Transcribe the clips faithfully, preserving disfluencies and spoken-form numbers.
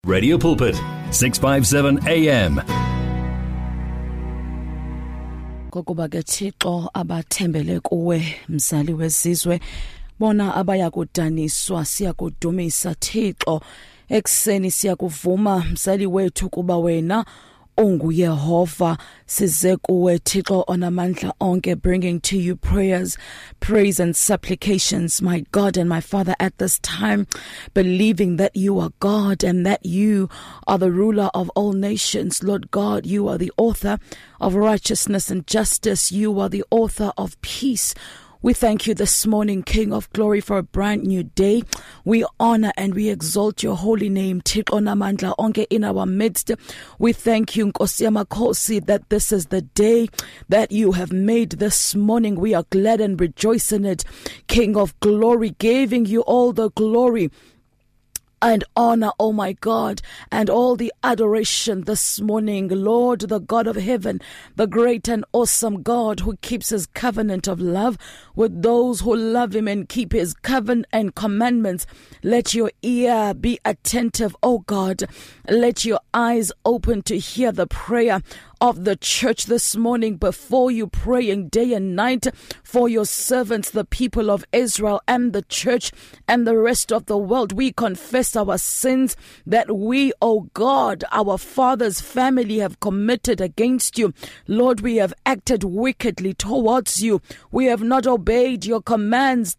Radio Pulpit, six fifty-seven A M. Kokuba ke Thixo abathembele kuwe mzali wezizwe bona abaya kudaniswa siyakudumisa Thixo ekseni siyakuvuma mzali wethu kuba wena unguYehova size kuwe Thixo onamandla onke, bringing to you prayers, praise and supplications, my God and my Father, at this time, believing that you are God and that you are the ruler of all nations. Lord God, you are the author of righteousness and justice. You are the author of peace. We thank you this morning, King of Glory, for a brand new day. We honor and we exalt your holy name, Thixo namandla onke, in our midst. We thank you, Nkosi yamakhosi, that this is the day that you have made this morning. We are glad and rejoice in it, King of Glory, giving you all the glory and honor, oh my God, and all the adoration this morning. Lord, the God of heaven, the great and awesome God who keeps his covenant of love with those who love him and keep his covenant and commandments. Let your ear be attentive, oh God. Let your eyes open to hear the prayer of the church this morning before you, praying day and night for your servants, the people of Israel and the church and the rest of the world. We confess our sins that we, oh God, our father's family have committed against you. Lord, we have acted wickedly towards you. We have not obeyed your commands.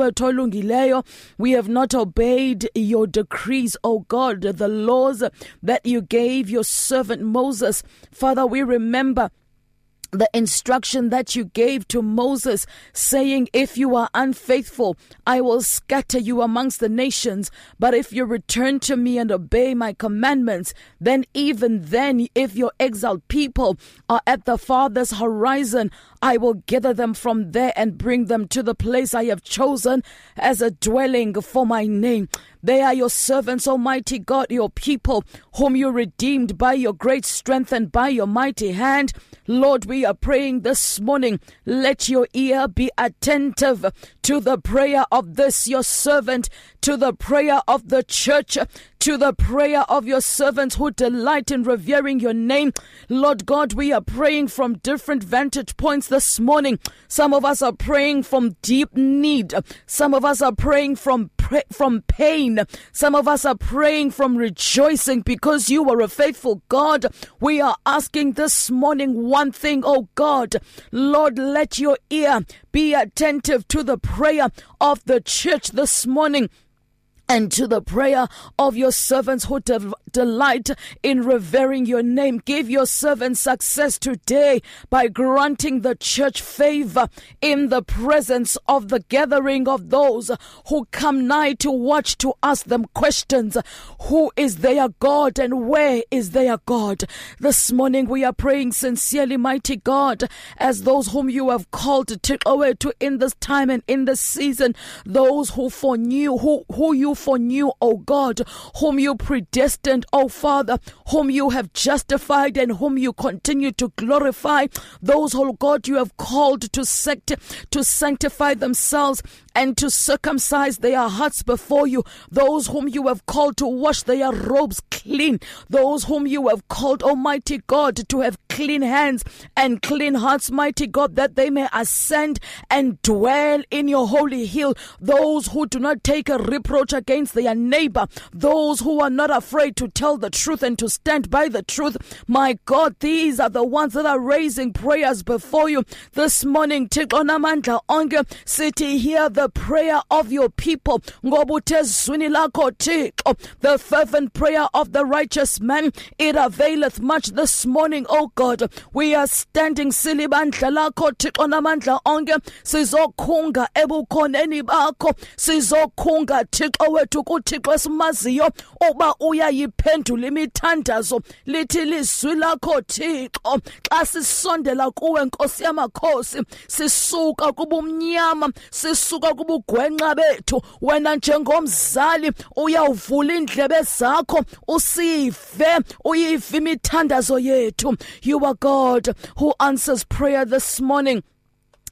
We have not obeyed your decrees, oh God, the laws that you gave your servant Moses. Father, we remember the instruction that you gave to Moses, saying, if you are unfaithful, I will scatter you amongst the nations. But if you return to me and obey my commandments, then even then, if your exiled people are at the farthest horizon, I will gather them from there and bring them to the place I have chosen as a dwelling for my name. They are your servants, Almighty God, your people, whom you redeemed by your great strength and by your mighty hand. Lord, we are praying this morning, let your ear be attentive to the prayer of this, your servant, to the prayer of the church, to the prayer of your servants who delight in revering your name. Lord God, we are praying from different vantage points this morning. Some of us are praying from deep need. Some of us are praying from from pain. Some of us are praying from rejoicing because you are a faithful God. We are asking this morning one thing, oh God. Lord, let your ear be attentive to the prayer of the church this morning, and to the prayer of your servants who de- delight in revering your name. Give your servants success today by granting the church favor in the presence of the gathering of those who come nigh to watch, to ask them questions. Who is their God and where is their God? This morning we are praying sincerely, mighty God, as those whom you have called to take away to in this time and in this season, those who foreknew, who, who you foreknew, O God, whom you predestined, O Father, whom you have justified and whom you continue to glorify, those, O God, you have called to sect- to sanctify themselves and to circumcise their hearts before you, those whom you have called to wash their robes clean, those whom you have called, Almighty God, to have clean hands and clean hearts, mighty God, that they may ascend and dwell in your holy hill, those who do not take a reproach against their neighbor, those who are not afraid to tell the truth and to stand by the truth. My God, these are the ones that are raising prayers before you this morning. Thixo namandla onke, sithi hear the prayer of your people. Ngoba uthezwini lakho Thixo, the fervent prayer of the righteous man, it availeth much this morning, oh God. We are standing silibandla lakho Thixo namandla onke, sizokhunga ebukhoneni bakho, sizokhunga Thixo wethu kuThixo esimaziyo uba uyayiphendula imithandazo. Lithi lizwi lakho Thixo, xa sisondela kuwe Nkosi yamakhosi, sisuka kubumnyama, sisuka kubugwenxa bethu. Wena njengomzali uyawuvula indlebe zakho usive, uyive imithandazo yethu. You are God who answers prayer this morning.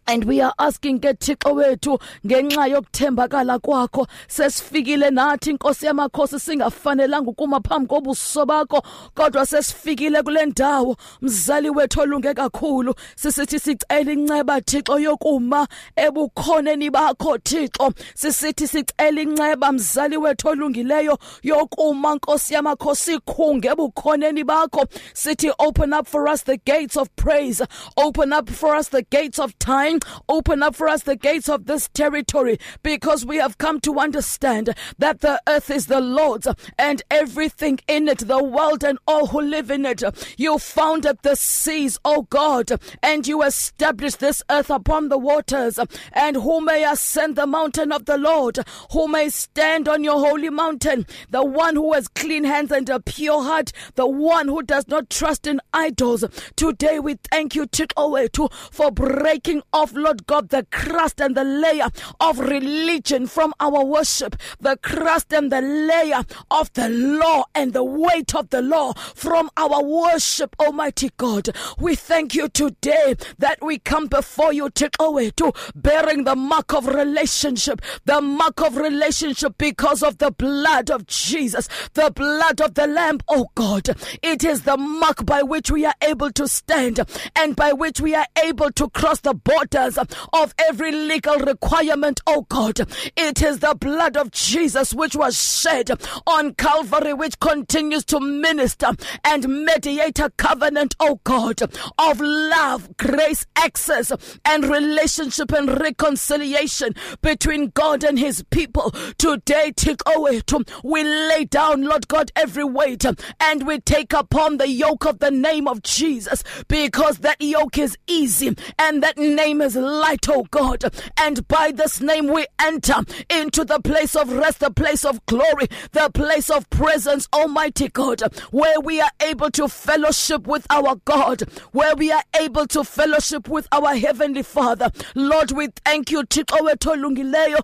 And we are asking ke Thixo wethu ngenxa yokuthembakala kwakho sesifikile nathi inkosi yamakhosi singafanelanga ukuma phambi kobuso bakho kodwa sesifikile kule ndawo mzali wethu olunge kakhulu sisithi sicela inceba Thixo yokuma ebukhoneni bakho Thixo sisithi sicela inceba mzali wethu olungileyo yokuma nkosi yamakhosi khunge ebukhoneni bakho sithi open up for us the gates of praise, open up for us the gates of time, open up for us the gates of this territory, because we have come to understand that the earth is the Lord's and everything in it, the world and all who live in it. You founded the seas, O God, and you established this earth upon the waters. And who may ascend the mountain of the Lord? Who may stand on your holy mountain? The one who has clean hands and a pure heart, the one who does not trust in idols. Today we thank you, Thixo, for breaking off, Lord God, the crust and the layer of religion from our worship, the crust and the layer of the law and the weight of the law from our worship, Almighty God. We thank you today that we come before you, Thixo, bearing the mark of relationship, the mark of relationship because of the blood of Jesus, the blood of the Lamb, oh God. It is the mark by which we are able to stand and by which we are able to cross the borders of every legal requirement, oh God. It is the blood of Jesus which was shed on Calvary, which continues to minister and mediate a covenant, oh God, of love, grace, access, and relationship and reconciliation between God and his people. Today, Thixo, we lay down, Lord God, every weight and we take upon the yoke of the name of Jesus, because that yoke is easy and that name is light, oh God. And by this name we enter into the place of rest, the place of glory, the place of presence, Almighty God, where we are able to fellowship with our God, where we are able to fellowship with our Heavenly Father. Lord, we thank you, Thixo Lungileyo,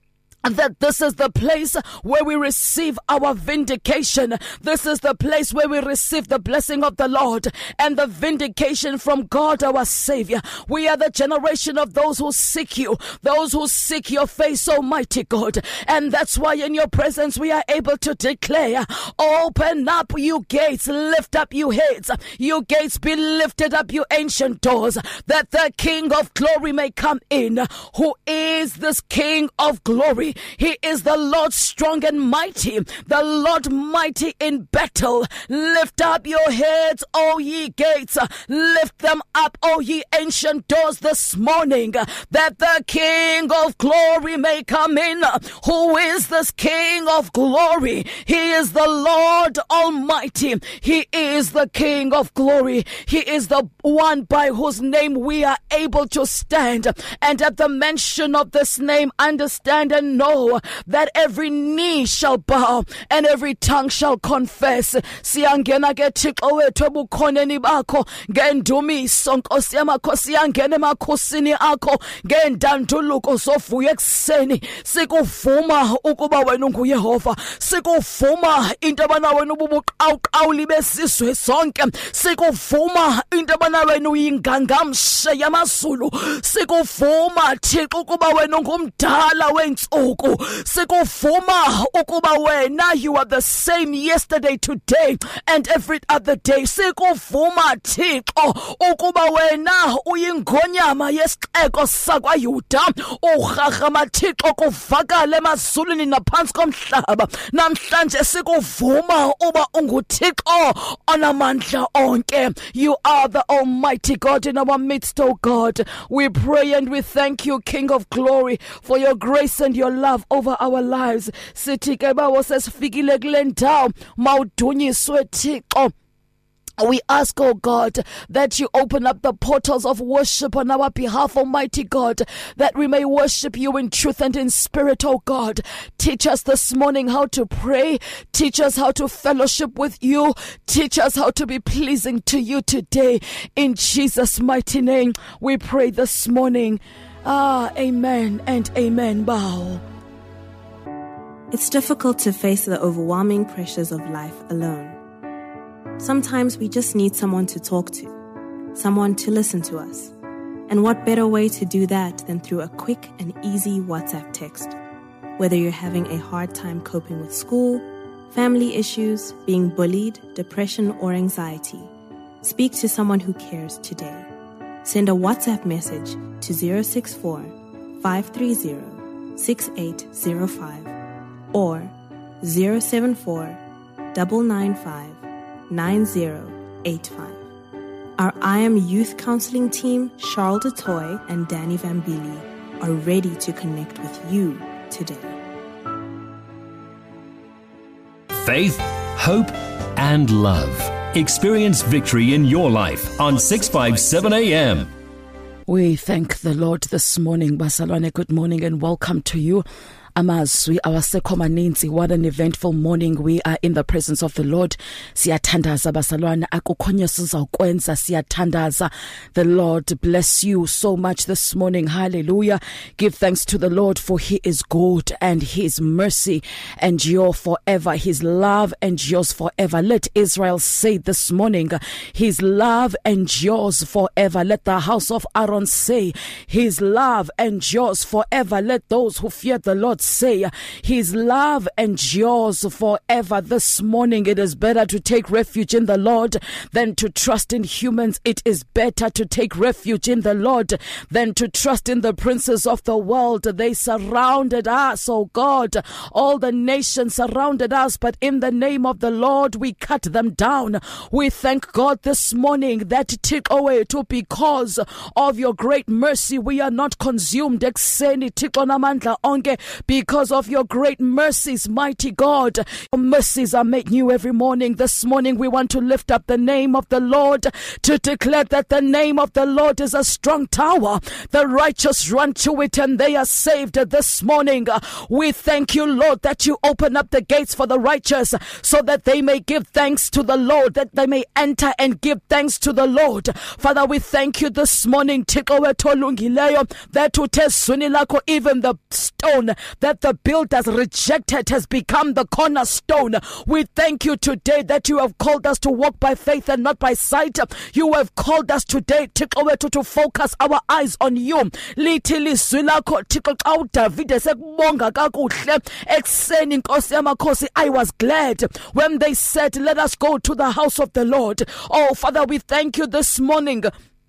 that this is the place where we receive our vindication. This is the place where we receive the blessing of the Lord and the vindication from God our Savior. We are the generation of those who seek you, those who seek your face, Almighty God. And that's why in your presence we are able to declare, open up you gates, lift up you heads, you gates be lifted up, you ancient doors, that the King of glory may come in. Who is this King of glory? He is the Lord strong and mighty, the Lord mighty in battle. Lift up your heads, O ye gates. Lift them up, O ye ancient doors, this morning, that the King of glory may come in. Who is this King of glory? He is the Lord Almighty. He is the King of glory. He is the one by whose name we are able to stand. And at the mention of this name, understand and know that every knee shall bow and every tongue shall confess. Siyangena ke Thixo wethu ebukhoneni bakho ngendumiso Nkosi yamakhosi, siyangena emakhosini akho ngendanduluko sovuyo ekseni. Sikuvuma ukuba wena unguYehova, sikuvuma into abana wena ububuqawuqawuli besizwe sonke, sikuvuma into abana wena uyingangamshe yamazulu, sikuvuma Thixo ukuba wena ungumdala wensuku, sikuvuma ukuba wena you are the same yesterday, today and every other day. Sikuvuma Thixo ukuba wena uyingonyama yesixeko sakwaYuda, urharhama Thixo kuvakale emazulwini naphansi komhlaba. Namhlanje sikuvuma uba unguThixo onamandla onke. You are the Almighty God in our midst, oh God. We pray and we thank you, King of glory, for your grace and your love over our lives. Sithi ke bawo sesifikile kule ndawo mawudunyiswe Thixo. We ask, oh God, that you open up the portals of worship on our behalf, Almighty God, that we may worship you in truth and in spirit, oh God. Teach us this morning how to pray. Teach us how to fellowship with you. Teach us how to be pleasing to you today. In Jesus' mighty name, we pray this morning. Ah, amen and amen. Bow. It's difficult to face the overwhelming pressures of life alone. Sometimes we just need someone to talk to, someone to listen to us. And what better way to do that than through a quick and easy WhatsApp text? Whether you're having a hard time coping with school, family issues, being bullied, depression, or anxiety, speak to someone who cares today. Send a WhatsApp message to zero six four, five three zero, six eight zero five or zero seven four, nine nine five, nine zero eight five. Our I Am Youth Counseling team, Charles DeToy and Danny Vambili, are ready to connect with you today. Faith, hope, and love. Experience victory in your life on six fifty-seven A M. We thank the Lord this morning. Basalwane, good morning and welcome to you. Amazwi awasekho maninzi. What an eventful morning. We are in the presence of the Lord. Siyathandaza basalwane, akukhonye sizawukwenza. Siyathandaza. The Lord bless you so much this morning. Hallelujah. Give thanks to the Lord, for he is good and his mercy endure forever. His love endures forever. Let Israel say this morning, his love endures forever. Let the house of Aaron say, his love endures forever. Let those who fear the Lord say, his love endures forever. This morning, it is better to take refuge in the Lord than to trust in humans. It is better to take refuge in the Lord than to trust in the princes of the world. They surrounded us, oh God. All the nations surrounded us, but in the name of the Lord, we cut them down. We thank God this morning that Thixo wethu, because of your great mercy, we are not consumed. Ekseni Thixo namandla onke, because of your great mercies, mighty God. Your mercies are made new every morning. This morning we want to lift up the name of the Lord, to declare that the name of the Lord is a strong tower. The righteous run to it and they are saved. This morning we thank you, Lord, that you open up the gates for the righteous so that they may give thanks to the Lord, that they may enter and give thanks to the Lord. Father, we thank you this morning, Thixo wethu olungileyo, that uthe zwini lakho, even the stone that the builders rejected has become the cornerstone. We thank you today that you have called us to walk by faith and not by sight. You have called us today, Thixo wethu, to focus our eyes on you. Lithi lizwi lakho, Thixo, xa uDavide sekubonga kakuhle ekseni, Nkosi yamakhosi, I was glad when they said, let us go to the house of the Lord. Oh Father, we thank you this morning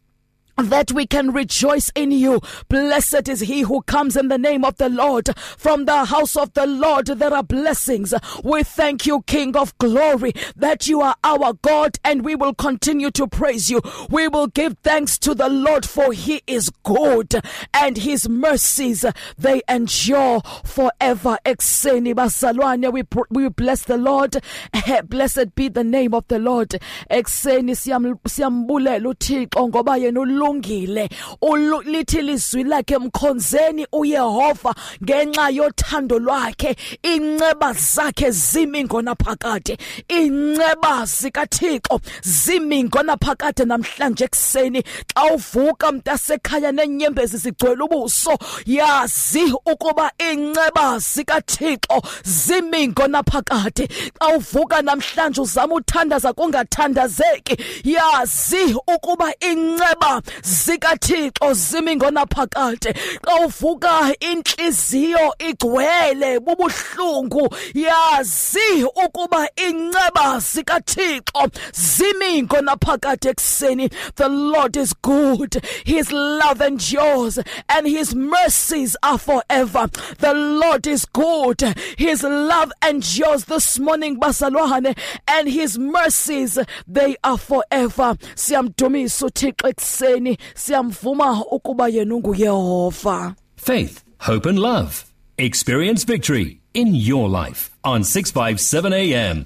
that we can rejoice in you. Blessed is he who comes in the name of the Lord. From the house of the Lord there are blessings. We thank you, King of glory, that you are our God, and we will continue to praise you. We will give thanks to the Lord, for he is good and his mercies, they endure forever. Ekseni basalwane, we we bless the Lord. Blessed be the name of the Lord. Ekseni siyambulela uThixo ngoba yena ulungile. Lithi lizwi lakhe, mkhonzeni uYehova ngenxa yothando lwakhe, inceba zakhe zimingo naphakade. Inceba zikaThixo zimingo naphakade. Namhlanje ekseni xa uvuka mntasekhaya nenyembezi zigcwele ubuso, yazi ukuba inceba zikaThixo zimingo naphakade. Xa uvuka namhlanje uzama uthandaza kungathandazeki, yazi ukuba inceba zikaThixo zimingo naphakade. Xa uvuka inhliziyo igcwele bubuhlungu, yazi ukuba inceba zikaThixo zimingo naphakade ekseni. The Lord is good, his love endures, and his mercies are forever. The Lord is good, his love endures this morning basalwane, and his mercies, they are forever. Siyamdumisa uThixo ekseni, siyamvuma ukuba yena unguYehova. Faith, hope and love. Experience victory in your life on six fifty-seven A M.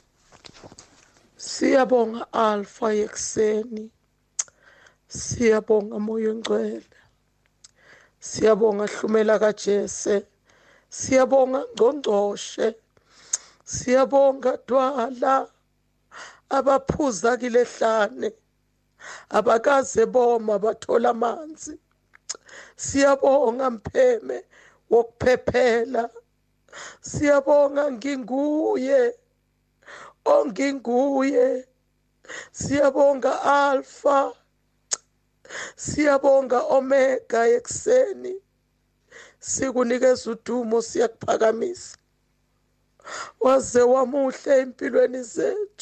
Siyabonga Alpha ekseni. Siyabonga Moya Ngcwele. Siyabonga Hlumela kaJese. Siyabonga Ngqongqoshe. Siyabonga Dwala abaphuza kilehlane, abakaze boma bathola amanzi. Siyabonga Mpheme wokuphephela. Siyabonga Nginguye onginguye. Siyabonga Alpha. Siyabonga Omega ekseni. Sikunikeza udumo siyakuphakamisa. Waze wamuhle empilweni zethu.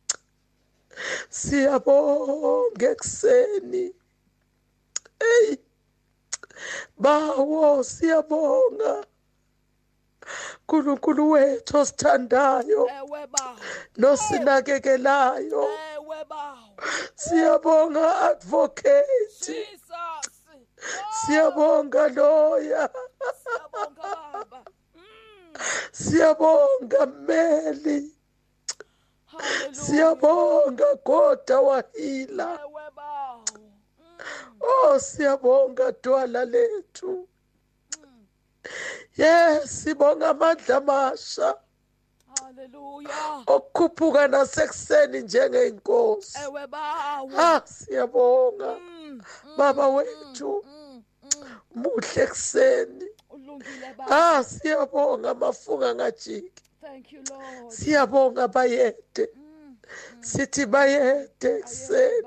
Siyabonga ekseni. Hey. Bawo siyabonga. Nkulunkulu wethu osithandayo. Ewe bawo. Nosinakekelayo. Ewe bawo. Siyabonga advocate. Jesus. Siyabonga lawyer. Siyabonga baba. Siyabonga mmeli. Hallelujah. Siyabonga Goda wahila. Ewe bawo. Oh siyabonga dwala lethu. Yes, sibonga amandla amasha. Hallelujah. Okukhuphuka nasekuseni njengeinkosi. Ewe bawo. Ah siyabonga. Baba wethu. Muhle ekseni. Ulungile baba. Ah siyabonga mafunga ngajiki. Thank you Lord. Siyabonga bayede. Sithi bayede ekseni.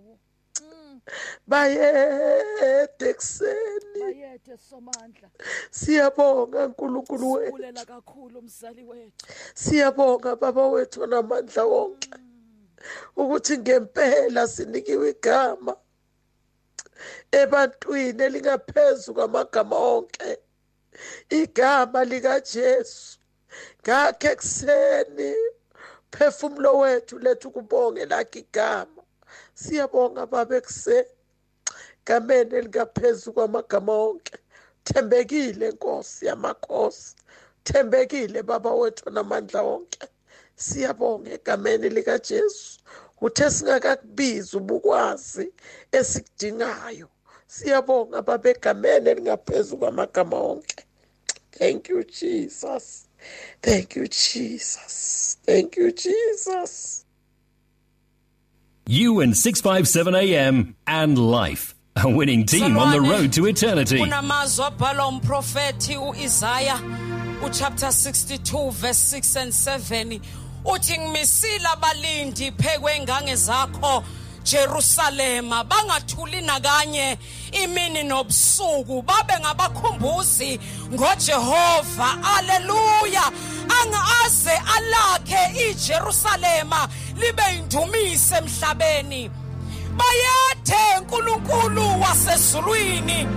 Bayede ekseni. Bayede somandla. Siyabonga nkulunkulu wethu. Sibulela kakhulu umzali wethu. Siyabonga baba wethu onamandla wonke. Ukuthi ngempela sinikiwe igama ebantwini elingaphezulu kwamagama onke. Igama lika Jesu. Ngakho ekseni phefumulo wethu lethu kubonge lakhe igama. Siyabonga baba ekseni. Gameni elingaphezulu kwamagama onke. Thembekile Nkosi yamakhosi. Thembekile baba wethu namandla wonke. Siyabonga egameni lika Jesu. Uthe singakakubiza ubukwazi esikudingayo. Siyabonga baba egameni elingaphezulu kwamagama onke. Thank you Jesus. Thank you Jesus. Thank you Jesus. You and six fifty-seven A M and Life, a winning team on the road to eternity. Unamazwi abhalwa umprofeti uIsaiah uchapter sixty-two verse six and seven. Uthi ngimisile abalindi phekwe ngange zakho Jerusalema bangathuli nakanye imini nobusuku babe ngabakhumbuzi ngoJehova. Haleluya. Angaze alakhe iJerusalema libe indumise emhlabeni. Bayethe uNkulunkulu wasezulwini.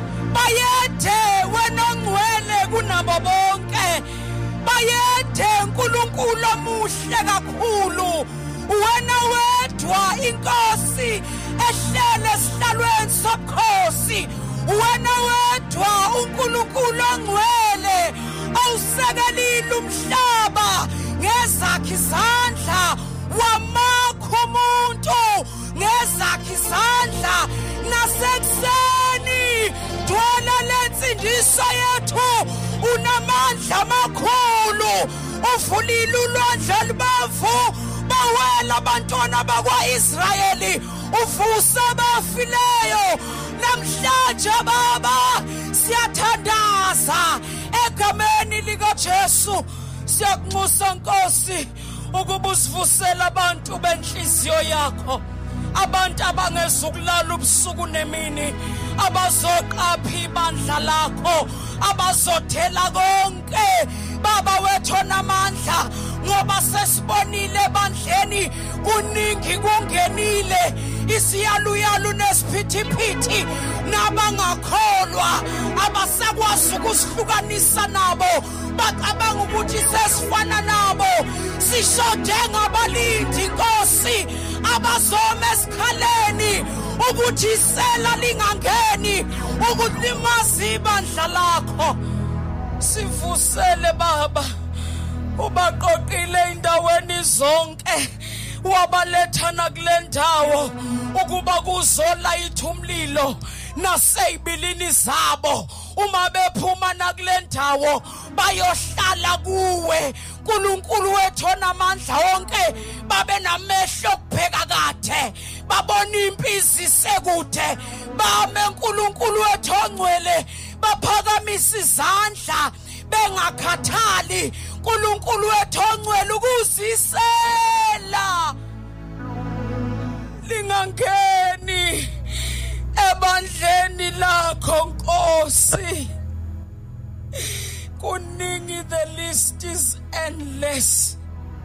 Bayethe wena ngcwele kunabo bonke. Bayethe uNkulunkulu omuhle kakhulu. Wena wedwa inkosi ehlele esihlalweni sobukhosi. Wena wedwa uNkulunkulu ongcwele awusekelile umhlaba ngezakhe izandla. Wamakho umuntu ngezakhe izandla. Nasekuseni dwala lensindiso yethu unamandla amakhulu. Uvulile ulwandle olubavu bawela abantwana bakwaIsrayeli. Uvuse abafileyo namhlanje baba siyathandaza egameni lika Jesu. Siyakunxusa Nkosi ukuba usivusele abantu benhliziyo yakho. Abantu abangezukulala ubusuku nemini, abazoqapha ibandla lakho, abazothela konke baba wethu namandla. Ngoba sesibonile ebandleni kuningi kungenile isiyaluyalu nesiphithiphithi. Nabangakholwa abasakwazi ukusihlukanisa nabo bacabanga ukuthi sesifana nabo. Sishode ngabalindi Nkosi abazoma esikhaleni ukuthi isela lingangeni ukuthi limazi ibandla lakho. Sivusele baba ubaqoqile indaweni zonke wabalethana kule ndawo ukuba kuzolayitha umlilo naseyibilini zabo. Uma bephuma nakule ndawo bayohlala kuwe uNkulunkulu wethu onamandla wonke. Babe namehlo okupheka kade babona impisi sekude. Bame uNkulunkulu wethu ongcwele baphakamisa izandla bengakhathali. uNkulunkulu wethu ongcwele ukuzisela lingangeni Nkosi. Kuningi, the list is endless.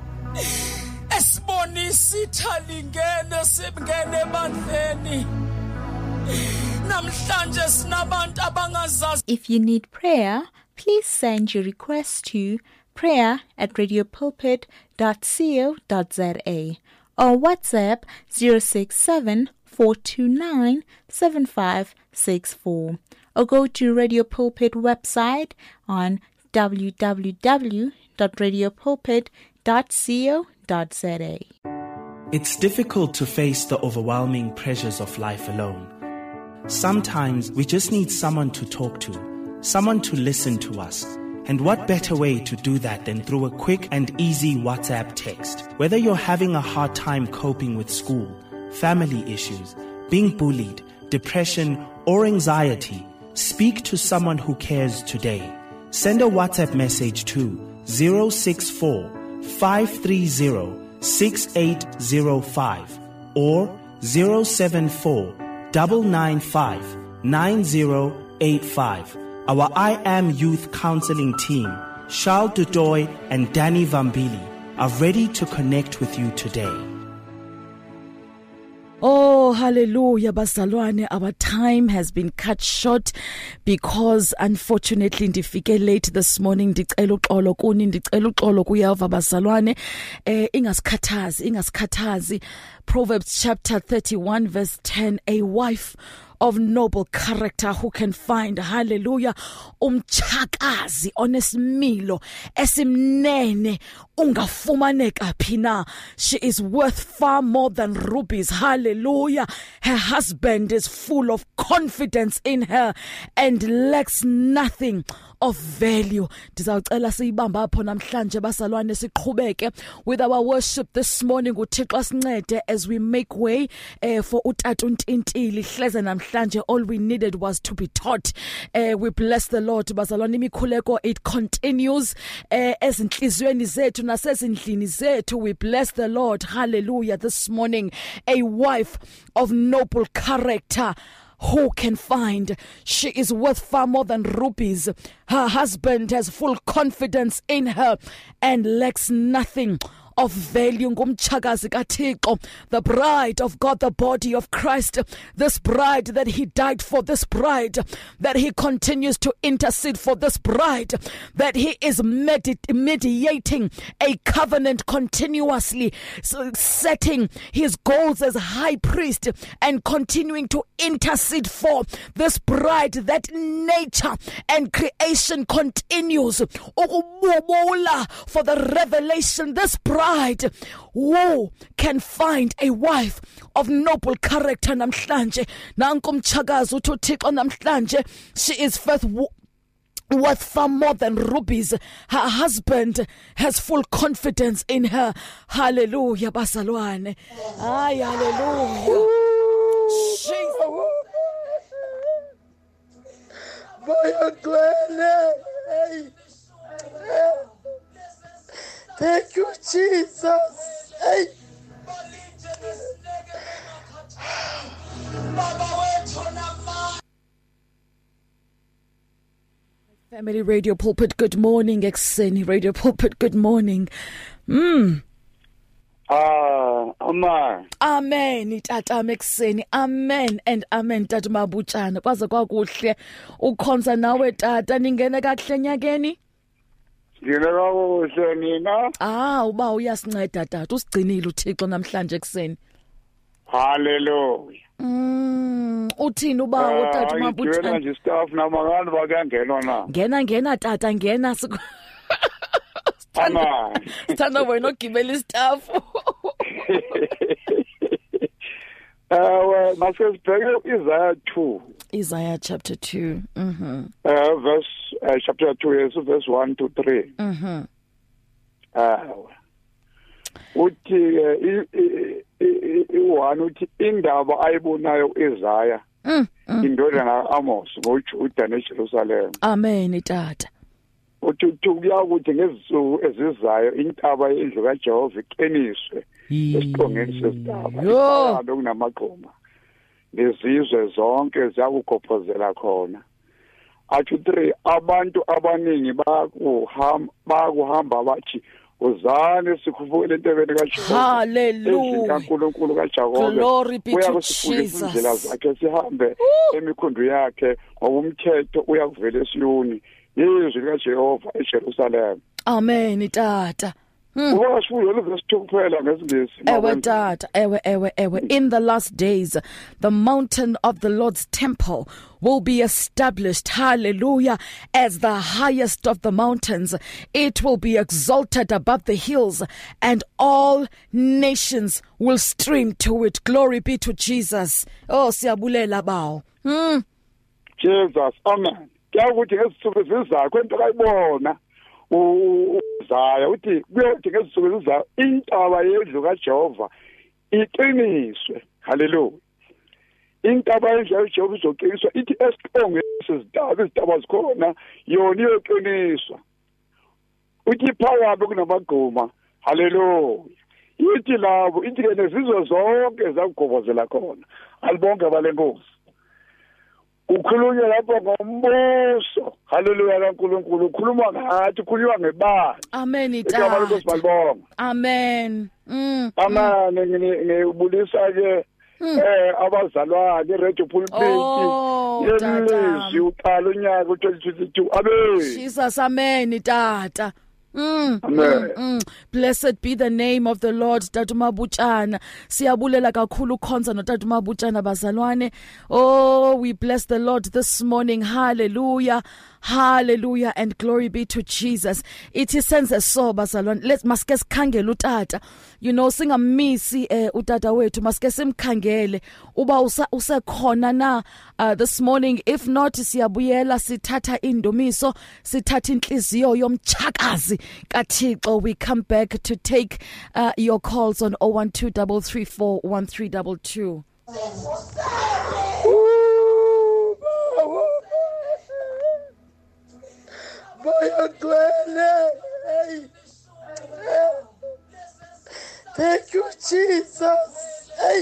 Esibonisa ithalingene sibngene ebandleni. Namhlanje sinabantu abangazazi. If you need prayer, please send your request to prayer at radiopulpit dot co dot za or WhatsApp zero six seven, four two nine, seven five six four or go to Radio Pulpit website on w w w dot radiopulpit dot co dot za. It's difficult to face the overwhelming pressures of life alone. Sometimes we just need someone to talk to, someone to listen to us. And what better way to do that than through a quick and easy WhatsApp text? Whether you're having a hard time coping with school, family issues, being bullied, depression, or anxiety, speak to someone who cares today. Send a WhatsApp message to zero six four, five three zero, six eight zero five or zero seven four, nine nine five, nine zero eight five. Our I Am Youth Counseling team, Charles Dudoy and Danny Vambili, are ready to connect with you today. Oh, hallelujah, bazalwane. Our time has been cut short because unfortunately ndifike late this morning. Ndicela uxolo kuni, ndicela uxolo kuyava bazalwane. Eh ingasikhathazi, ingasikhathazi. Proverbs chapter thirty-one verse ten, a wife of noble character who can find, hallelujah, umchakazi onesimilo esimnene ungafumaneka phina. She is worth far more than rubies. Hallelujah. Her husband is full of confidence in her and lacks nothing of value. Ndizawucela siyibamba apho namhlanje basalwane siqhubeke with our worship this morning. uThixo asincede as we make way uh, for uTata uNtintili hleze namhlanje. All we needed was to be taught. Uh, we bless the Lord. Bazalwane, imikhuleko it continues uh, ezinhlizweni zethu nasezindlini zethu. We bless the Lord. Hallelujah. This morning, a wife of noble character who can find. She is worth far more than rubies. Her husband has full confidence in her and lacks nothing of value. Ngumchakazi kaThixo, the bride of God, the body of Christ, this bride that he died for, this bride that he continues to intercede for, this bride that he is medi- mediating a covenant continuously, so setting his goals as high priest and continuing to intercede for, this bride that nature and creation continues ukububula for the revelation. This bride who can find a wife of noble character namhlanje. Nanku umchakazi uthi uThixo namhlanje, she is worth worth far more than rubies. Her husband has full confidence in her. Hallelujah, basalwane. Ay, hallelujah. Jesus. Thank you, Jesus. Hey. Family Radio Pulpit, good morning. Ekseni Radio Pulpit, good morning. Mm. Ah, amen. Amen. Itata Ekseni. Amen and amen. Tata Mabutshana. Kwaze kwakuhle ukhonza nawe tata, ningene kahle nyakeni? Ngileka kuhle nina. Ah, uba uyasinceda tata. Usigcinile uThixo namhlanje ekseni. Hallelujah. Mm, uthini uba utata Mabutshana? Ngena nje staff namakani bakangenwa na. Ngena ngena tata ngena. Amen. Sithanda wena ogibela istaff. Uh, mase sibheke Isaiah two. Isaiah chapter two. Mhm. Uh, verse uh, chapter two is verse one to three. Mhm. Uh, uthi i-one uthi indaba ayibonayo Isaiah indodana Amos ngoJuda neJerusalem. Amen tata. Uthi kuya ukuthi ngezinsuku ezizayo intaba yendlu kaJehova iqiniswe esiqongeni sesitaba. Yo, bekunamaqhuma. Lezizwe zonke ziyakugophozela khona. athi three abantu abaningi bakuhamba bakuhamba bathi uzane sikhuvule entebeni kaJehova. Hallelujah. kaNkulunkulu kaJehova. Glory be to Uyasifundisa indlela Jesus. zakhe sihambe emikhundu yakhe ngokumthetho uyakuvela esiyuni. Yezwi likaJehova eJerusalem. Amen tata. Uba sifunde verse two kuphela ngesingisi. Ewe tata, ewe ewe ewe. In the last days, the mountain of the Lord's temple will be established, hallelujah, as the highest of the mountains. It will be exalted above the hills, and all nations will stream to it. Glory be to Jesus. Oh, siyabulela bawo. Hmm. Jesus, amen. Kuyakuthi ngesisuku sizayo kwento kayibona. Uzaya uthi kuyothi ngezinsuku ezizayo intaba yendlu kaJehova iqiniswe. Hallelujah. Intaba yendlu kaJehova izoqiniswa ithi esiqonge sizidaba izidaba zikhona yona iyoqiniswa. Uthi phakabe kunamagquma. Hallelujah. Ithi labo ithi ke nezizwe zonke zakugobozela khona. Alibonke balenkosi. Ukhulunywa lapha ngombuso. Hallelujah kaNkulunkulu. Ukhuluma ngathi, ukhulunywa ngebandla. Amen tata. Amen. Mm. Amen ngibulisa ke eh abazalwane Radio Pulpit. Yelizwi uqala unyaka u-twenty twenty-two. Amen. Jesus, amen tata. Mm, Amen. mm, mm. Blessed be the name of the Lord. Tata Mabutshana siyabulela kakhulu khonza no Tata Mabutshana bazalwane. Oh, we bless the Lord this morning. Hallelujah. Hallelujah and glory be to Jesus. Ithi senze so bazalwane. Let's maske sikhangele utata. You know singamisi eh, utata wethu maske simkhangele uba usekhona na uh, this morning. If not siyabuyela sithatha indumiso, sithatha inhliziyo yomchakazi kaThixo. We come back to take uh, your calls on oh one two three three four one three two two. Thank you, Jesus. Hey.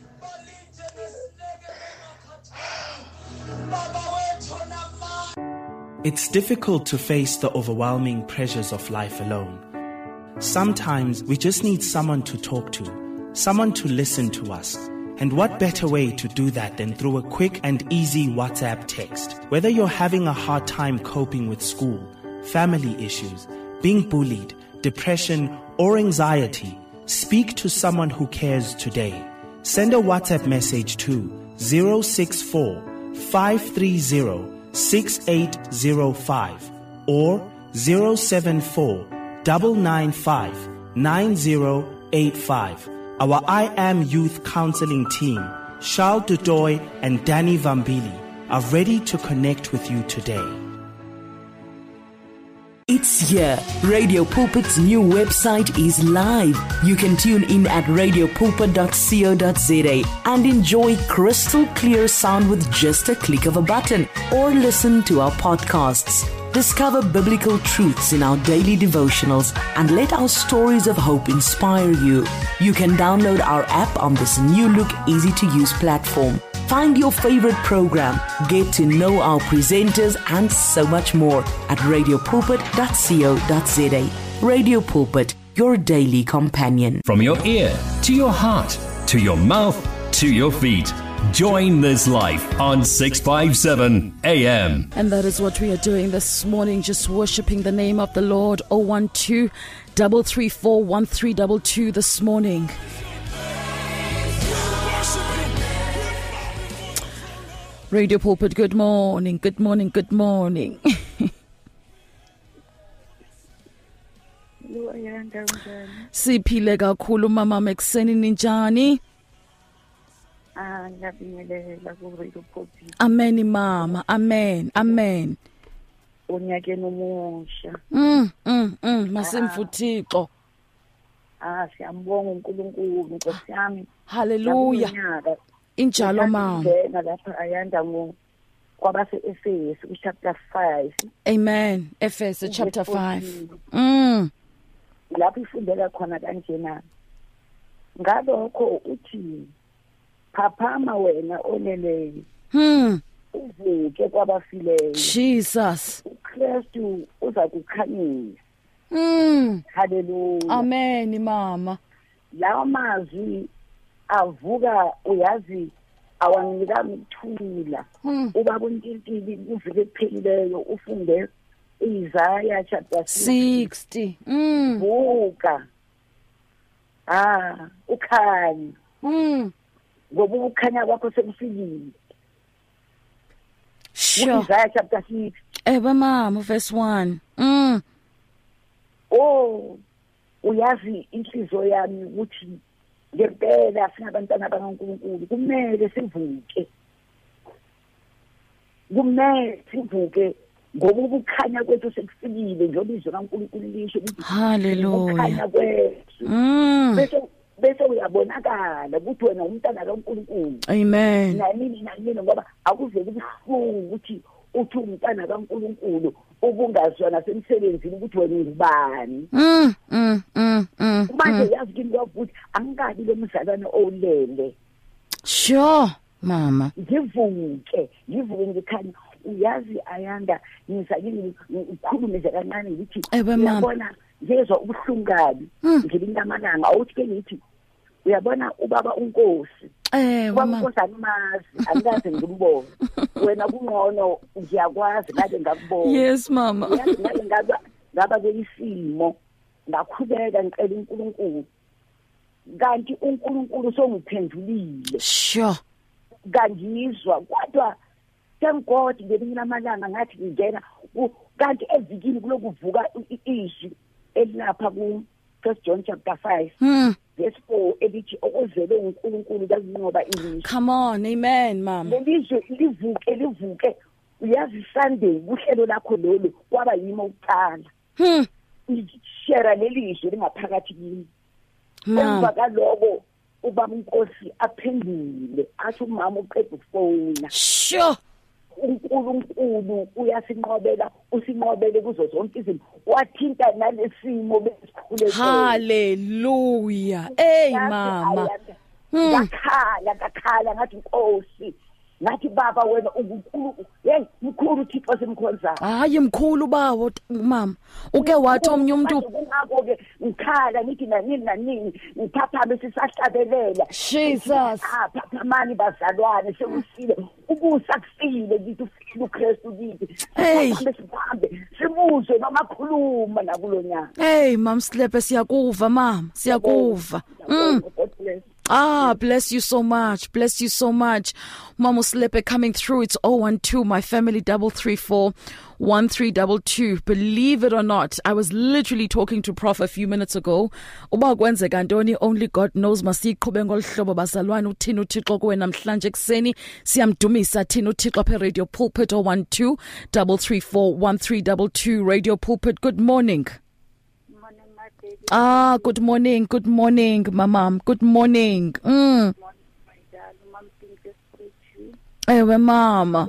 It's difficult to face the overwhelming pressures of life alone. Sometimes we just need someone to talk to, someone to listen to us. And what better way to do that than through a quick and easy WhatsApp text? Whether you're having a hard time coping with school, family issues, being bullied, depression, or anxiety, speak to someone who cares today. Send a WhatsApp message to zero six four, five three zero, six eight zero five or zero seven four, nine nine five, nine zero eight five. Our I Am Youth Counseling team, Charles Dudoy and Danny Vambili, are ready to connect with you today. It's here. Radio Pulpit's new website is live. You can tune in at radio pulpit dot co dot za and enjoy crystal clear sound with just a click of a button, or listen to our podcasts. Discover biblical truths in our daily devotionals and let our stories of hope inspire you. You can download our app on this new look, easy to use platform. Find your favorite program, get to know our presenters and so much more at radio pulpit dot co dot za. Radio Pulpit, your daily companion. From your ear to your heart, to your mouth, to your feet. Join this life on six fifty-seven A M. And that is what we are doing this morning, just worshiping the name of the Lord. oh one two three three four one three two two this morning. Radio Pulpit, good morning, good morning, good morning. Siphile kakhulu mama mekuseni ninjani? Ah, ngiyabingelela ku Radio Pulpit. Amen mama, amen, amen. Unyakeni omusha. Mm, mm, mm, masimfuthixo. Ah, siyambonga uNkulunkulu, Nkosi yami. Hallelujah. Injalo mama. Ngena lapha ayanda ngo kwabase Efesu chapter five. Amen. Efesu chapter five. Mm. Lapho ifundela khona kanjena. Ngalokho uthi phaphama wena oleleyo. Hmm. uvuke kwabafileyo. Jesus. uKristu uza kukhanyisa. Mm. Hallelujah. Amen mama. Lawa mazwi avuka uyazi awanika mthula. Mm. Ubaba uNtintili kuvike kuphelileyo ufunde Isaiah chapter sixty. Mm. Vuka. Ah, ukhanya. Mm. Ngoba ukukhanya kwakho sekufikile. Sure. Isaiah chapter six. Eba mama verse one. Mm. Oh, uyazi inhliziyo yami ukuthi ngempela singabantwana bakaNkulunkulu kumele sivuke. Kumele sivuke ngoba ukukhanya kwethu sekufikile njengoba izwi kaNkulunkulu lisho ukuthi hallelujah. Ukukhanya kwethu. Mm. Bese bese uyabonakala ukuthi wena umntana kaNkulunkulu. Amen. Nami nami ngoba akuveli kubuhlungu ukuthi uthi umntana kaNkulunkulu ubungazwa nasemsebenzini ukuthi wena ngubani. Mm mm mm mm. Manje yazi kimi ukuthi angikabi lomzalwane olele. Sure mama. Ngivuke, ngivuke ngikhanya uyazi ayanda ngizake ngikhulume nje kancane ngithi uyabona ngezwe ubuhlungu kabi ngelinye amalanga awuthi ke ngithi uyabona ubaba uNkosi. Eh mama Nkosi angimazi angikaze ngimbone. Wena kungcono ngiyakwazi ngabe ngakubona. Yes mama. Ngake ngaba ngaba ke isimo ngakhubeka ngicela uNkulunkulu. Kanti uNkulunkulu songiphendulile. Sure. Ngangizwa kodwa thank God ngelinye amalanga ngathi ngingena kanti evikini kulokuvuka izwi elapha ku First John chapter five. Hmm. Verse four elithi okozele uNkulunkulu kazinqoba ilizwi. Come on, amen mama. Lelizwe livuke livuke uyazi Sunday kuhlelo lakho lolo kwaba yimo ukuqala. Hmm. Ishare lelizwe lingaphakathi kimi. Mama kaloko ubaba uNkosi aphendule athi umama uqeda ukufona. Sure. uNkulunkulu uyasinqobela usinqobele kuzo zonke izinto wathinta nalesimo besikhulekile. Hallelujah. Hey mama. Ngakhala ngakhala ngathi Nkosi ngathi baba wena unkulu hey mkhulu Thixo simkhonza. Hayi mkhulu bawo mama. Uke wathi omnye umuntu ngakho ke ngikhala ngithi nanini nanini ngithatha bese sisahlabelela. Jesus. Ah papa mani bazalwane sekusile ubusa kufile ngithi ufile uKristu kithi. Hey sihambe sibuze namakhuluma nakulonyaka. Hey mam Slepe siyakuva mama siyakuva. Mm. Ah, bless you so much. Bless you so much. Mama Slepe coming through. It's oh one two, my family double three four one three double two. Believe it or not, I was literally talking to Prof a few minutes ago. Uba kwenzeka ntoni, only God knows. Masiqhube ngolhlobo bazalwane uthini uThixo kuwe namhlanje ekseni. Siyamdumisa thini uThixo phe Radio Pulpit oh one two three three four one three two two. Radio Pulpit, good morning. Ah, good morning, good morning, mama. Good morning. Mm. Ewe mama.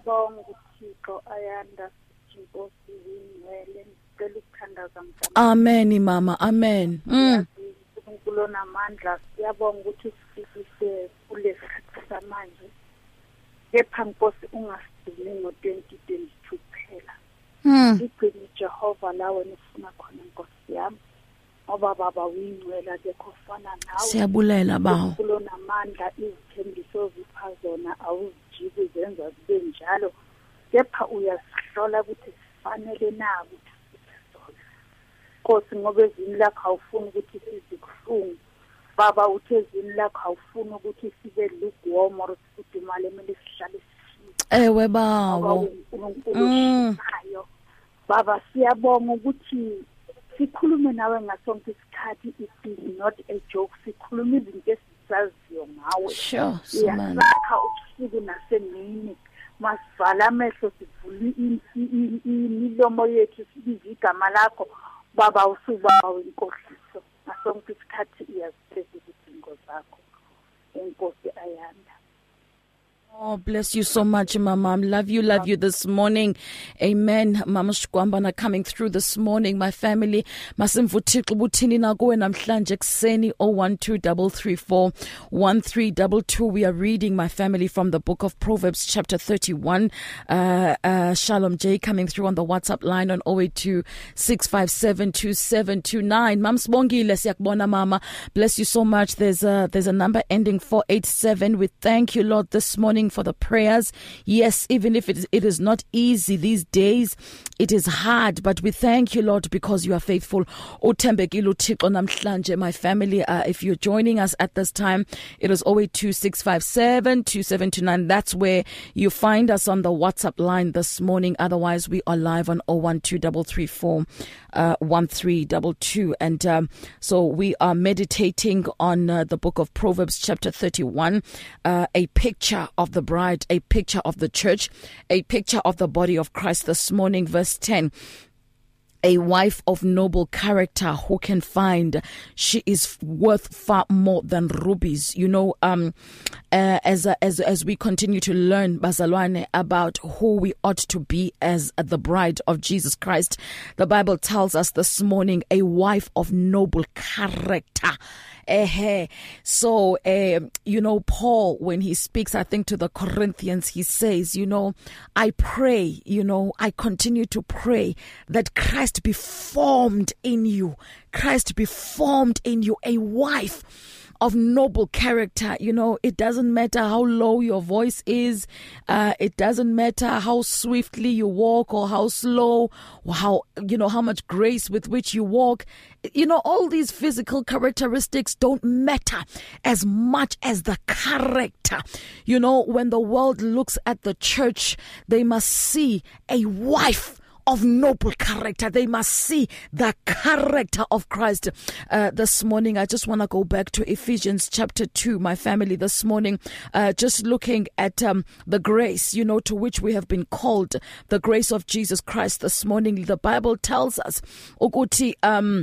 Amen mama, amen. Mm. Kulona amandla siyabonga ukuthi sifikise kulesikhathi samanje. Kepha Nkosi ungasidili ngo twenty twenty-two kuphela. Mm. Igcini Jehova lawe nifuna khona Nkosi yami. Ngoba baba uyingcwela lekho fana nawe. Siyabulela bawo. Kulona amandla izithembiso zipha zona awuzijiki zenza zibe njalo. Kepha uyasihlola ukuthi sifanele na ukuthi Nkosi ngoba ezini lakho awufuni ukuthi sizikuhlungu. Baba uthi ezini lakho awufuni ukuthi sibe lukewarm or sifudumale emele sihlale sishisa. Ewe bawo. Mm. Baba siyabonga ukuthi sikhulume nawe ngasonke isikhathi. It is not a joke. Sikhuluma izinto esizaziyo ngawe. Sure, simana. Sakha ubusuku nasemini. Masivala amehlo sivule imilomo yethu sibize igama lakho. Baba usubaba wenkohliso. Ngasonke isikhathi iyaziphethe izidingo zakho. Enkosi ayanda. Oh, bless you so much, Mama. Love you, love you this morning. Amen. Mama Shkwambana coming through this morning. My family, masimvuthixo buthini na kuwe namhlanje kuseni oh one two three three four one three two two. We are reading, my family, from the book of Proverbs chapter thirty-one. Uh, uh, Shalom J coming through on the WhatsApp line on oh eight two six five seven two seven two nine. Mam Sbongile siyakubona Mama. Bless you so much. There's a, there's a number ending four eight seven. We thank you, Lord, this morning for the prayers. Yes, even if it is, it is not easy these days, it is hard, but we thank you, Lord, because you are faithful. My family, uh, if you're joining us at this time, it is oh eight two six five seven two seven two nine. That's where you find us on the WhatsApp line this morning. Otherwise, we are live on oh one two three three four one three two two. And um, so we are meditating on uh, the book of Proverbs chapter thirty-one, uh, a picture of the bride, a picture of the church, a picture of the body of Christ this morning. Verse ten. A wife of noble character who can find, she is worth far more than rubies. You know, um, uh, as as as we continue to learn, Bazalwane, about who we ought to be as the bride of Jesus Christ, the Bible tells us this morning, a wife of noble character. Uh, so, uh, you know, Paul, when he speaks, I think, to the Corinthians, he says, you know, I pray, you know, I continue to pray that Christ be formed in you. Christ be formed in you, a wife of noble character. You know, it doesn't matter how low your voice is. Uh, it doesn't matter how swiftly you walk or how slow or how, you know, how much grace with which you walk. You know, all these physical characteristics don't matter as much as the character. You know, when the world looks at the church, they must see a wife of noble character. They must see the character of Christ. Uh, this morning, I just want to go back to Ephesians chapter two, my family, this morning, uh, just looking at um, the grace, you know, to which we have been called, the grace of Jesus Christ this morning. The Bible tells us, Okuti, um,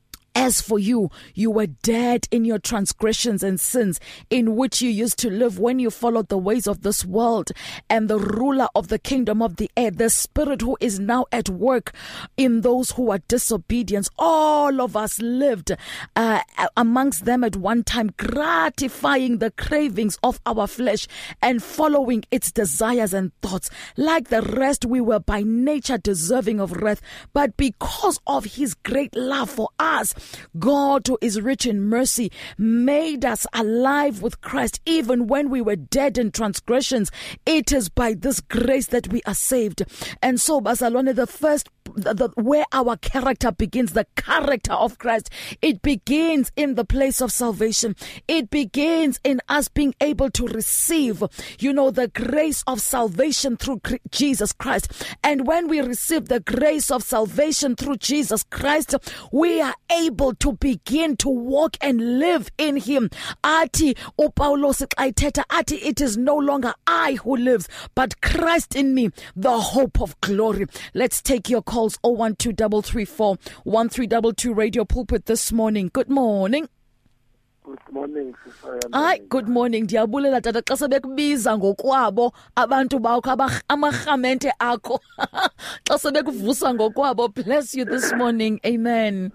as for you, you were dead in your transgressions and sins, in which you used to live when you followed the ways of this world and the ruler of the kingdom of the air, the spirit who is now at work in those who are disobedient. All of us lived uh, amongst them at one time, gratifying the cravings of our flesh and following its desires and thoughts. Like the rest, we were by nature deserving of wrath, but because of his great love for us, God, who is rich in mercy, made us alive with Christ even when we were dead in transgressions. It is by this grace that we are saved. And so, Bazalwane, the first The, the, where our character begins, the character of Christ, it begins in the place of salvation. It begins in us being able to receive, you know, the grace of salvation through Jesus Christ. And when we receive the grace of salvation through Jesus Christ, we are able to begin to walk and live in him. Ati uPaulos ayithetha athi, it is no longer I who lives, but Christ in me, the hope of glory. Let's take your call. oh one two three three four one three two two. Radio Pulpit this morning. Good morning. Good morning, sister. Ay, good morning. Ndiyabulela tata xa sebekubiza ngokwabo abantu bakho amarhamente akho. Xa sebekuvusa ngokwabo. Bless you this morning. Amen.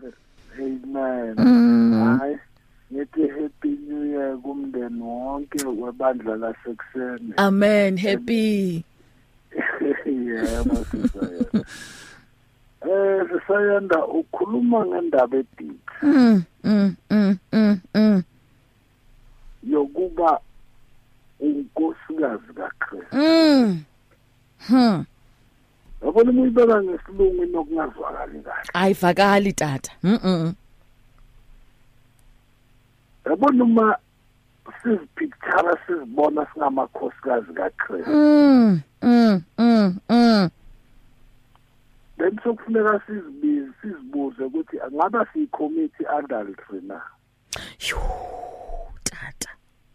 Amen. Mm. Hayi, ngithi happy new year kumndeni wonke webandla lasekuseni. Amen. Happy. Yeah, my sister. Eh, sisayanda ukhuluma ngendaba edithi. Mm, mm, mm, mm, mm. Yokuba unkosikazi kaKristu. Mm. Hmm. Yabona umuyibeka ngesilungu inokungazwakali kahle. Ayivakali tata. Mhm. Yabona uma sizipicture sizibona singamakhosikazi kaKristu. Mm, mm, mm, mm. Then sokufuneka sizibize sizibuze ukuthi angaba siyicommit adultery na. Yo tata.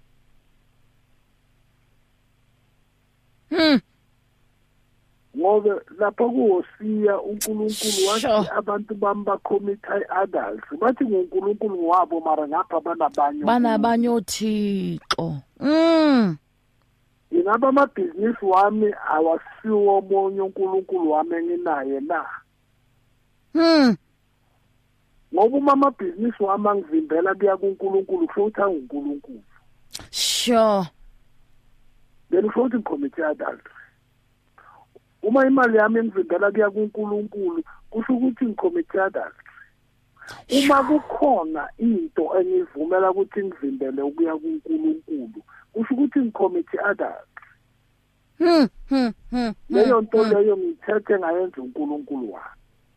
Hmm. Ngoba lapha kuwosiya uNkulunkulu wathi abantu bami bacommit adultery. Bathi ngoNkulunkulu wabo mara ngapha banabanye. Banabanye oThixo. Mm. ingaba amabhizinisi wami awasiwo omunye uNkulunkulu wami enginaye na? Hmm. Ngoba uma amabhizinisi wami angivimbela kuya kuNkulunkulu futhi anguNkulunkulu. Sure. Then futhi ngicommit adultery. Uma imali yami engivimbela kuya kuNkulunkulu kusho ukuthi ngicommit adultery. Uma kukhona into engivumela ukuthi ngivimbele ukuya kuNkulunkulu kusho ukuthi ngicommit adultery. Hmm hmm hmm. Leyo nto leyo ngithethe ngayenza uNkulunkulu wami.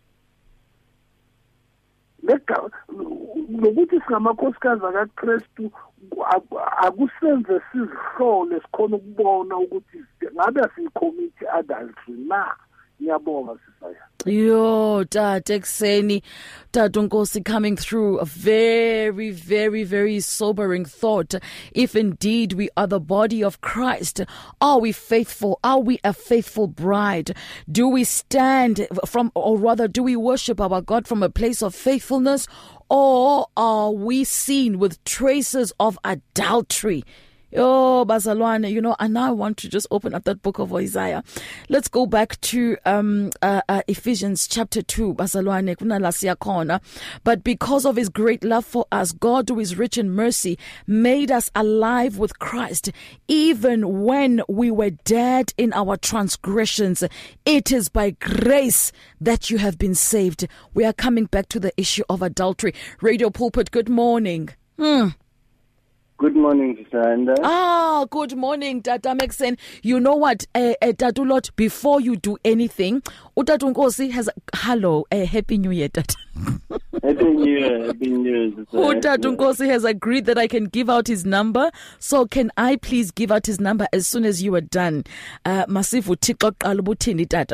Leka lokuthi singamakhosikazi akaKristu akusenze sizihlole sikhona ukubona ukuthi ngabe siyicommit adultery na. Ngiyabonga sisaya. Yo, Tata Ekseni, Tata Nkosi coming through a very, very, very sobering thought. If indeed we are the body of Christ, are we faithful? Are we a faithful bride? Do we stand from, or rather, do we worship our God from a place of faithfulness, or are we seen with traces of adultery? Oh, Bazalwane, you know, and now I want to just open up that book of Isaiah. Let's go back to um, uh, uh, Ephesians chapter two, Bazalwane, kunala siyakhona. But because of his great love for us, God, who is rich in mercy, made us alive with Christ, even when we were dead in our transgressions. It is by grace that you have been saved. We are coming back to the issue of adultery. Radio Pulpit, good morning. Hmm. Good morning, Sister Anda. Ah, good morning, Tata Mexen. You know what, uh, uh, Tatulot, before you do anything, Utatu Nkosi has, a, hello, uh, Happy New Year, Tata. Happy New Year, Happy New Year. Utatu Nkosi has agreed that I can give out his number. So can I please give out his number as soon as you are done? Uh, Masifu Tikok Alubutini, Tata.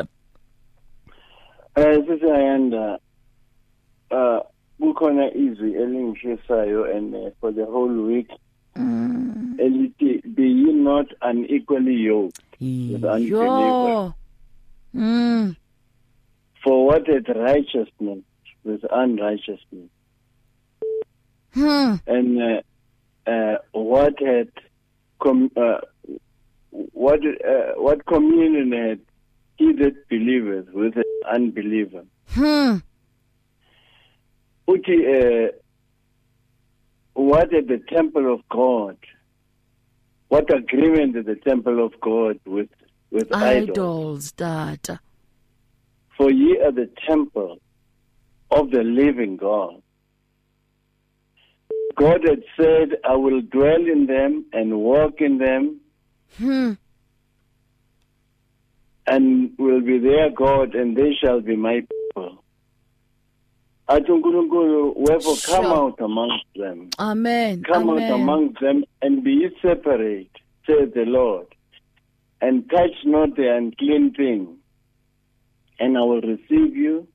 Uh, Sister Anda, uh, bukhona izwi elingishisayo and uh, for the whole week, Mm. Be ye not unequally yoked with unbelievers. Mm. For what is righteousness with unrighteousness? Hmm. And uh, uh, what had com- uh, what uh, what communion had he that believeth with an unbeliever? Hmm. Uti, uh, what is the temple of God? What agreement is the temple of God with, with idols? Idols, Dad. For ye are the temple of the living God. God had said, I will dwell in them and walk in them, hmm. and will be their God, and they shall be my people. Wherefore come out amongst them. Amen. Come Amen. out amongst them and be ye separate, saith the Lord, and touch not the unclean thing, and I will receive you,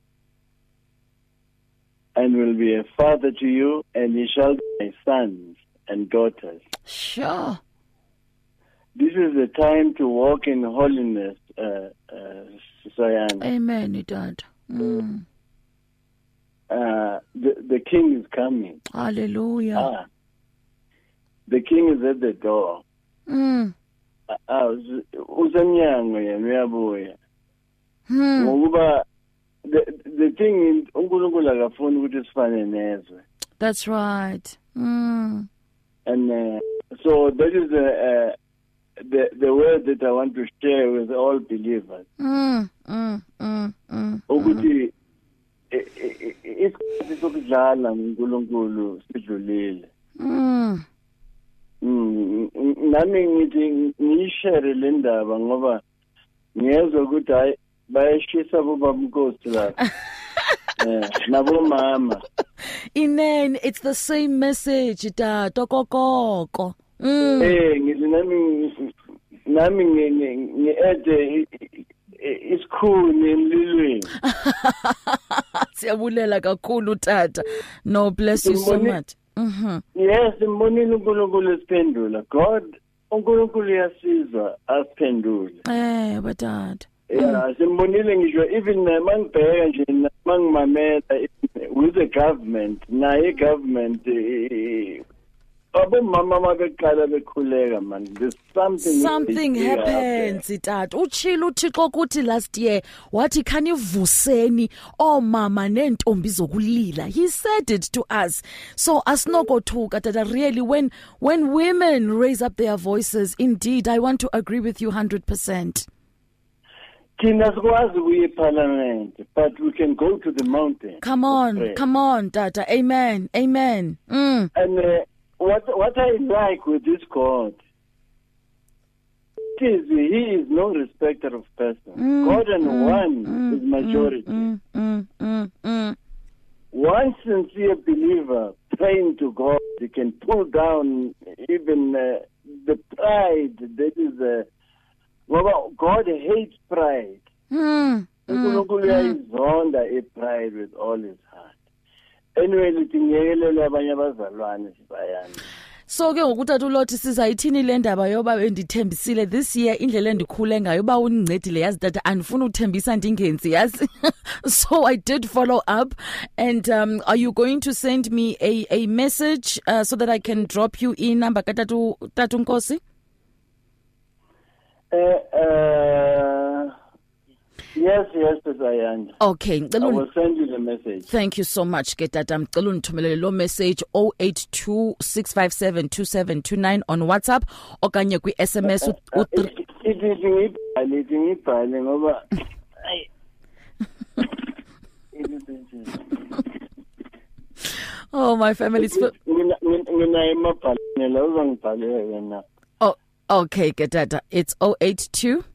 and will be a father to you, and ye shall be my sons and daughters. Sure. This is the time to walk in holiness, uh, uh, Sayana. Amen, Dad. Mm. Uh, the, the king is coming. Hallelujah. Ah, the king is at the door. Mm. Ah, usemnyango yena uyabuya. Hmm. Ngokuba the the thing is uNkulunkulu akafuni ukuthi sifane nezwe. That's right. Mm. And uh, so that is the uh, the the word that I want to share with all believers. Mm. Mm. Mm. Mm. Ukuthi isikhathi sokudlala uNkulunkulu sidlulile. Mm. Nami ngithi ngishare le ndaba ngoba ngiyezwa ukuthi hayi bayashisa bobabunkosi lapha. Eh, nabo mama. Inen, it's the same message, Tata Kokoko. Mm. Eh, ngithi nami nami ngi-ede isikhuni emlilweni. Siyabulela kakhulu Tata. No, bless you so much. Mhm. Yes, imbonile uNkulunkulu esiphendula. God, uNkulunkulu uyasizwa asiphendule. Eh, batata. Yeah, simbonile ngisho even mangibheka nje mangimamela with the government, naye government abomama mabeqala bekhuleka man, there's something something happens itata. Uchilo uThixo ukuthi last year wathi kanivuseni omama nentombi zokulila. He said it to us. So asinokothuka tata, really when when women raise up their voices, indeed I want to agree with you one hundred percent. Thina sikwazi kuye parliament, but we can go to the mountain. Come on, come on tata. Amen. Amen. Mm. And uh, What what I like with this God is he is no respecter of person. Mm, God and mm, one mm, is majority. Mm, mm, mm, mm. One sincere believer praying to God, he can pull down even uh, the pride that is. Uh, well, God hates pride. Mm, mm, mm. a pride with all his heart. Anyway, litingelele abanye abazalwane sibayani. So ke ngokuthatha ulothi sizayithini le ndaba yoba bendithembisile this year indlela endikhule ngayo ba unincedile yazi tata andifuna ukuthembisa ndingenzi yazi. So I did follow up and um, are you going to send me a a message uh, so that I can drop you in number katatu Tatu Nkosi? Uh, uh Yes, yes, Ayanda. Okay, I will send you the message. Thank you so much, Ketata. Ngicela ungithumelele lo message zero eight two six five seven two seven two nine on WhatsApp okanye kwi S M S u Ithi ngibhale, ithi ngibhale ngoba ay. Oh, my family's mina mina emabhaleni la uzangibhalela wena. Oh, okay, Ketata. It's zero eight two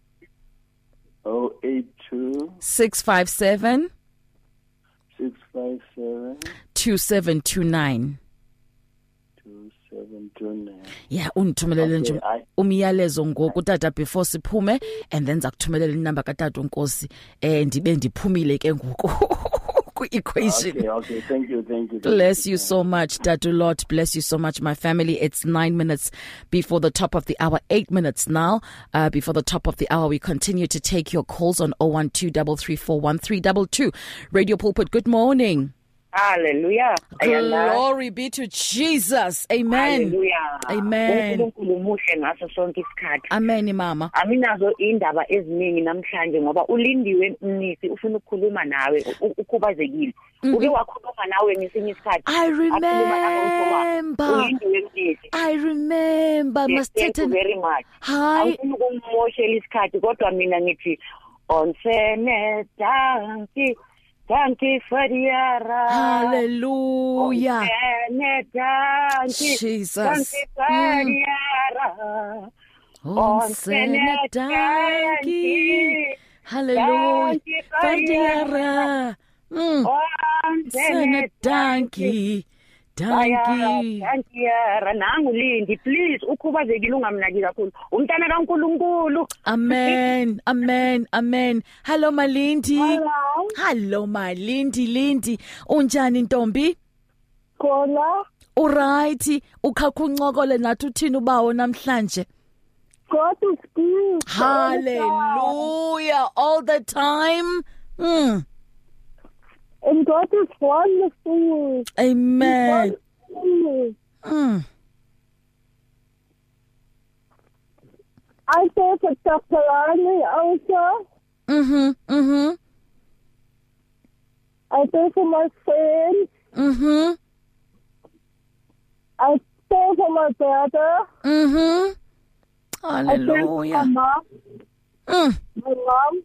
Oh eight two six five seven six five seven two seven two nine two seven two nine. Yeah, ungithumelele nje umyalezo ngoku tata before siphume and then zakuthumelela inamba kaTata Nkosi eh ndibe ndiphumile ke ngoku equation. Okay, okay, thank you, thank you. Thank bless you, you so much, Tatu Lot. Bless you so much, my family. It's nine minutes before the top of the hour, eight minutes now. Uh, before the top of the hour, we continue to take your calls on zero one two three three four one three two two. Radio Pulpit, good morning. Hallelujah. Glory be to Jesus. Amen. Hallelujah. Amen. Amen, mama. Aminazo indaba eziningi namhlanje ngoba ulindiwe mnisi ufuna ukukhuluma nawe ukhubazekile. Uke wakhuluma nawe ngesinye isikhathi. I remember. I remember. Must thank you very much. Hi. Awufuna ukummoshela isikhathi kodwa mina ngithi on senethanki. Thank you for the era. Hallelujah. Oh, Jesus. Thank you for the era. Oh, thank you. Hallelujah. For the era. Mm. Oh, thank you. Danki. Danki nangu Lindi, please ukhubazekile ungamnaki kakhulu. Umntana kaNkulunkulu. Amen. Amen. Amen. Hello Malindi. Hello. Hello Malindi Lindi. Unjani Ntombi? Khona. Alright. Ukhakuncokole nathi uthini ubawo namhlanje? God is good. Hallelujah. All the time. Mm. And God is wonderful. Amen. Wonderful. Mm. I pray for Doctor Arnie also. Mm-hmm. Mm-hmm. I pray for my friends. Mm-hmm. I pray for my brother. Mm-hmm. Hallelujah. I pray for my mom. Mm. My mom.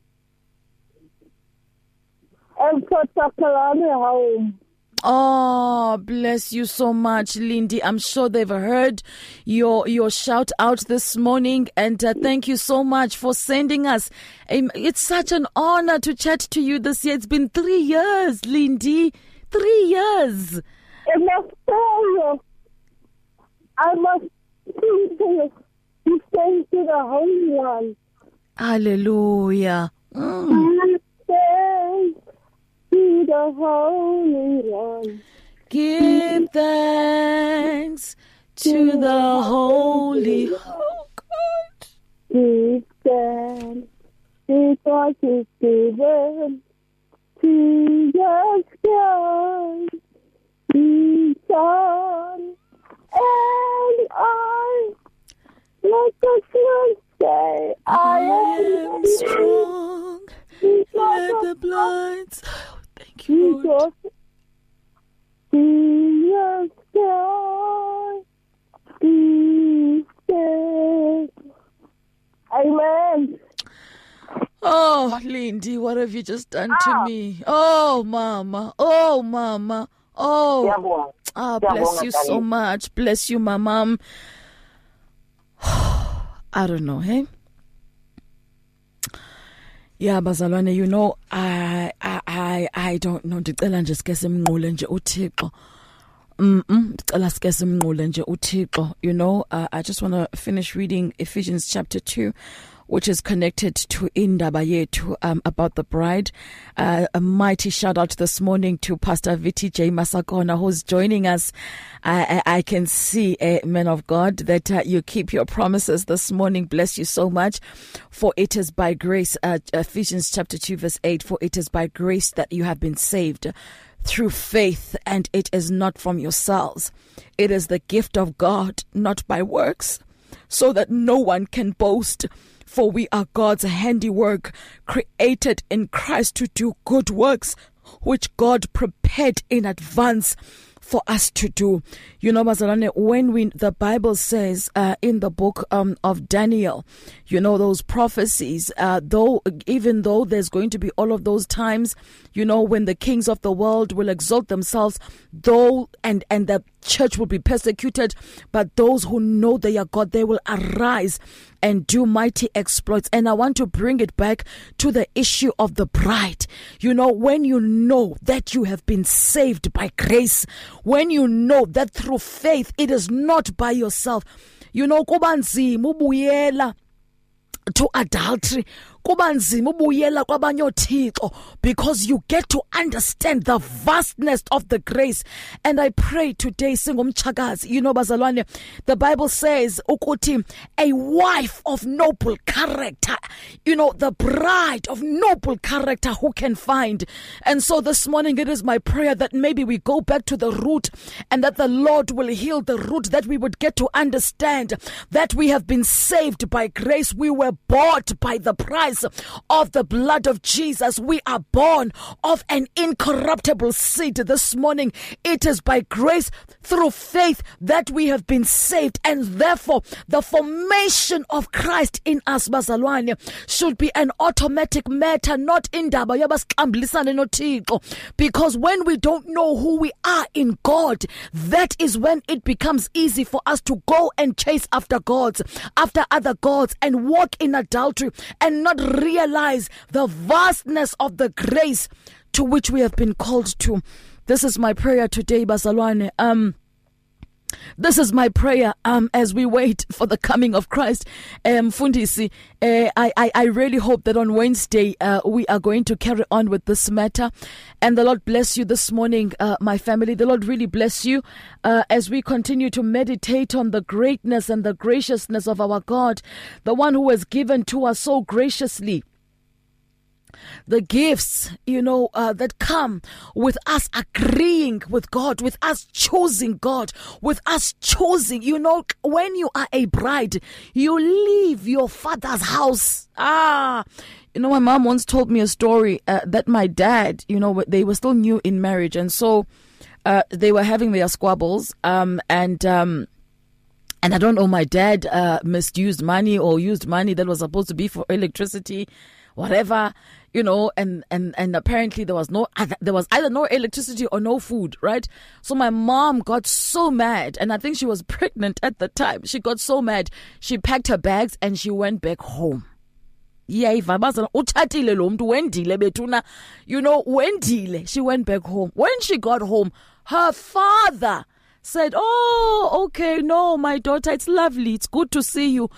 And for Doctor Arnie home. Oh, bless you so much, Lindy. I'm sure they've heard your your shout out this morning, and uh, thank you so much for sending us. Um, it's such an honor to chat to you this year. It's been three years, Lindy. Three years. And must tell you, I must sing to you. You sing to the Holy One. Hallelujah. Mm. To the Holy One. Give thanks to the Holy Oh God. Give thanks because it's given to the sky. His Son and I, like the first day, I am strong. Let the blind. Oh, thank you, Lord. Jesus, be still. Amen. Oh, Lindy, what have you just done to me? Oh, Mama. Oh, Mama. Oh, ah, bless you so much. Bless you, my mom. I don't know, hey? Yeah, bazalwane, you know, I I I I don't know. Ndicela nje sike simnqule nje uThixo. Mm, ndicela sike simnqule nje uThixo. You know, uh, I just want to finish reading Ephesians chapter two, which is connected to Indaba Yethu um, about the bride. Uh, a mighty shout out this morning to Pastor Viti J. Masakona, who's joining us. I, I, I can see, uh, men of God, that uh, you keep your promises this morning. Bless you so much. For it is by grace, uh, Ephesians chapter two, verse eight, for it is by grace that you have been saved through faith, and it is not from yourselves. It is the gift of God, not by works, so that no one can boast. For we are God's handiwork, created in Christ to do good works, which God prepared in advance for us to do. You know, Mazalane, when we, the Bible says uh, in the book um, of Daniel, you know, those prophecies, uh, though, even though there's going to be all of those times, you know, when the kings of the world will exalt themselves, though, and, and the church will be persecuted, but those who know they are God, they will arise and do mighty exploits. And I want to bring it back to the issue of the bride. You know, when you know that you have been saved by grace, when you know that through faith, it is not by yourself. You know, kuba nzima ubuyela to adultery, kuba nzima ubuyela kwabanye oThixo, because you get to understand the vastness of the grace. And I pray today, singumchakazi, you know, bazalwane, the Bible says ukuthi a wife of noble character, you know, the bride of noble character, who can find? And so this morning it is my prayer that maybe we go back to the root, and that the Lord will heal the root, that we would get to understand that we have been saved by grace. We were bought by the price of the blood of Jesus. We are born of an incorruptible seed. This morning, it is by grace through faith that we have been saved, and therefore the formation of Christ in us, bazalwane, should be an automatic matter, not indaba yabasiqambulisane noThixo. Because when we don't know who we are in God, that is when it becomes easy for us to go and chase after gods, after other gods, and walk in adultery, and not realize the vastness of the grace to which we have been called to. This is my prayer today, bazalwane. Um, This is my prayer um, as we wait for the coming of Christ. Um, Fundisi, uh, I, I, I really hope that on Wednesday uh, we are going to carry on with this matter. And the Lord bless you this morning, uh, my family. The Lord really bless you uh, as we continue to meditate on the greatness and the graciousness of our God, the one who has given to us so graciously the gifts, you know, uh, that come with us agreeing with God, with us choosing God, with us choosing, you know, when you are a bride, you leave your father's house. Ah, you know, my mom once told me a story uh, that my dad, you know, they were still new in marriage. And so uh, they were having their squabbles. Um, and, um, And I don't know, my dad uh, misused money or used money that was supposed to be for electricity, whatever, you know, and, and, and apparently there was no, there was either no electricity or no food, right? So my mom got so mad, and I think she was pregnant at the time. She got so mad, she packed her bags and she went back home. Yeah, if I'm uthatile lo mntu wendile betuna, you know, wendile. She went back home. When she got home, her father said, "Oh, okay, no, my daughter, it's lovely. It's good to see you.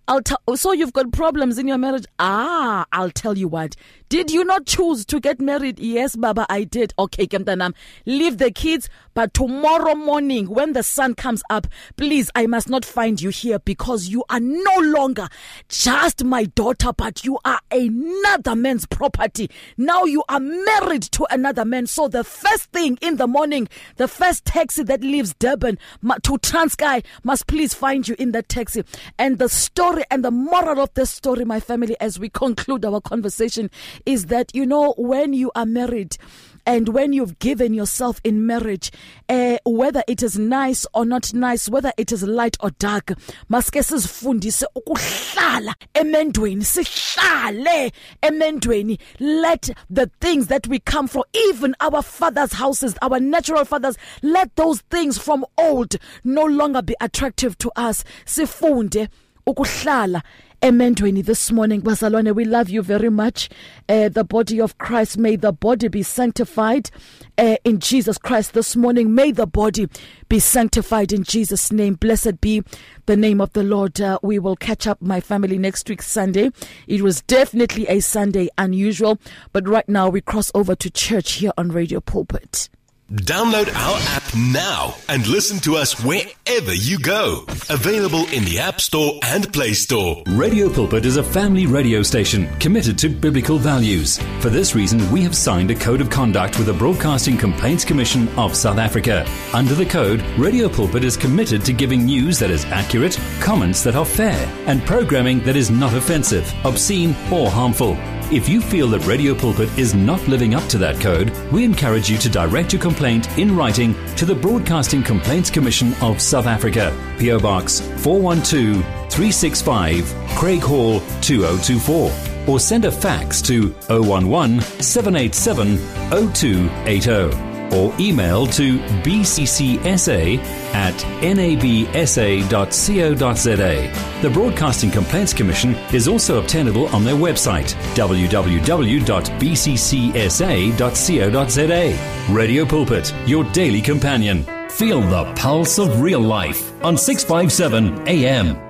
I'll tell. So you've got problems in your marriage. Ah, I'll tell you what. Did you not choose to get married? Yes, Baba, I did. Okay, Kemtanam, leave the kids. But tomorrow morning, when the sun comes up, please, I must not find you here, because you are no longer just my daughter, but you are another man's property. Now you are married to another man. So the first thing in the morning, the first taxi that leaves Durban to Transkei must please find you in that taxi. And the story and the moral of this story, my family, as we conclude our conversation, is that, you know, when you are married, and when you've given yourself in marriage, uh, whether it is nice or not nice, whether it is light or dark, maske sizifundise ukuhlala emendweni, sihlale emendweni. Let the things that we come from, even our fathers' houses, our natural fathers, let those things from old no longer be attractive to us. Sifunde ukuhlala emendweni this morning. Bazalwane, we love you very much. Uh, the body of Christ, may the body be sanctified uh, in Jesus Christ this morning. May the body be sanctified in Jesus' name. Blessed be the name of the Lord. Uh, we will catch up, my family, next week Sunday. It was definitely a Sunday unusual, but right now we cross over to church here on Radio Pulpit. Download our app now and listen to us wherever you go. Available in the App Store and Play Store. Radio Pulpit is a family radio station committed to biblical values. For this reason, we have signed a code of conduct with the Broadcasting Complaints Commission of South Africa. Under the code, Radio Pulpit is committed to giving news that is accurate, comments that are fair, and programming that is not offensive, obscene, or harmful. If you feel that Radio Pulpit is not living up to that code, we encourage you to direct your complaint in writing to the Broadcasting Complaints Commission of South Africa, P O Box four one two, three six five, Craig Hall two oh two four, or send a fax to zero one one, seven eight seven, zero two eight zero, or email to b c c s a at n a b s a dot co dot z a. The Broadcasting Complaints Commission is also obtainable on their website, w w w dot b c c s a dot co dot z a. Radio Pulpit, your daily companion. Feel the pulse of real life on six fifty-seven A M.